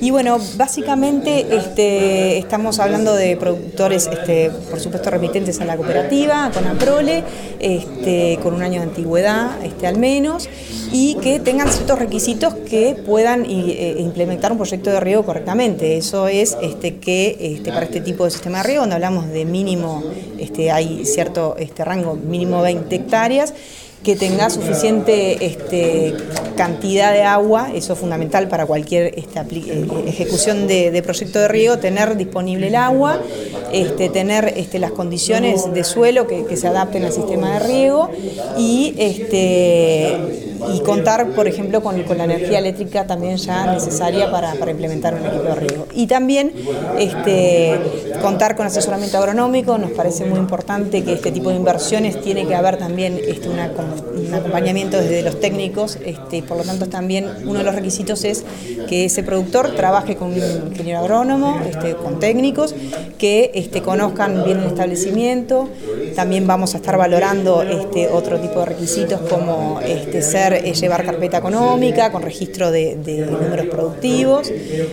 Y bueno, básicamente estamos hablando de productores, por supuesto, remitentes a la cooperativa, con APROLE, con un año de antigüedad al menos, y que tengan ciertos requisitos que puedan implementar un proyecto de riego correctamente. Eso es que para este tipo de sistema de riego, donde hablamos de mínimo, hay cierto rango mínimo 20 hectáreas, que tenga suficiente cantidad de agua. Eso es fundamental para cualquier ejecución de proyecto de riego, tener disponible el agua, tener las condiciones de suelo que se adapten al sistema de riego y contar, por ejemplo, con la energía eléctrica también ya necesaria para implementar un equipo de riego. Y también contar con asesoramiento agronómico. Nos parece muy importante que este tipo de inversiones tiene que haber también un acompañamiento desde los técnicos, por lo tanto también uno de los requisitos es que ese productor trabaje con un ingeniero agrónomo, con técnicos que conozcan bien el establecimiento. También vamos a estar valorando otro tipo de requisitos como llevar carpeta económica con registro de números productivos.